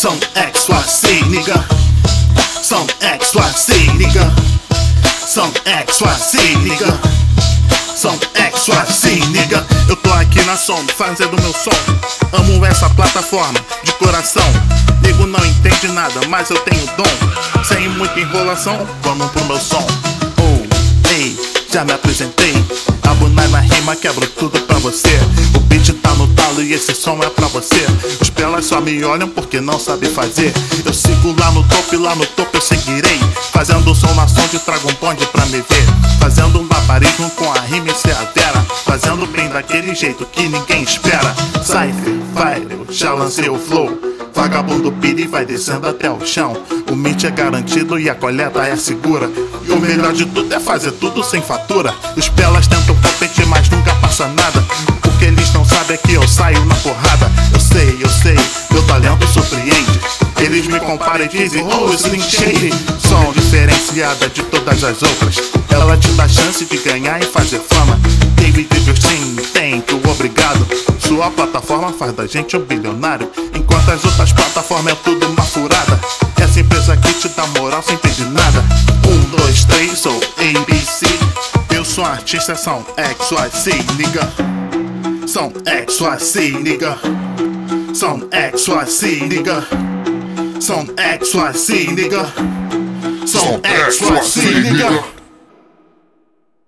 Some XYZ, nigga. Some XYZ, nigga. Some XYZ, nigga. Some XYZ, nigga. Eu tô aqui na sombra, fazendo meu som. Amo essa plataforma, de coração. Nego não entende nada, mas eu tenho dom. Sem muita enrolação, vamos pro meu som. Oh, ei, já me apresentei. A Bunai na rima quebra tudo pra você. O beat tá no talo e esse som é pra você. Os pelas só me olham porque não sabem fazer. Eu sigo lá no topo e lá no topo eu seguirei. Fazendo som na sonde, trago um bonde pra me ver. Fazendo um barbarismo com a rima e se avera. Fazendo bem daquele jeito que ninguém espera. Cypher, Fire, eu já lancei o flow. Vagabundo pira e vai descendo até o chão. O mint é garantido e a coleta é segura. E o melhor de tudo é fazer tudo sem fatura. Os pelas tentam competir, mas nunca passa nada. O que eles não sabem é que eu saio na porrada. Eu sei, meu talento surpreende. Eles me comparam e dizem, oh, Slim Shady. Som diferenciada de todas as outras. Ela te dá chance de ganhar e fazer fama. David Justin, thank you, obrigado. Sua plataforma faz da gente um bilionário. Enquanto as outras plataformas é tudo uma furada. Essa empresa aqui te dá moral sem pedir nada. 1, 2, 3, sou ABC. Eu sou artista, são XYZ, nigga. São XYZ, nigga. São XYZ, nigga. São XYZ, nigga. São XYZ, nigga.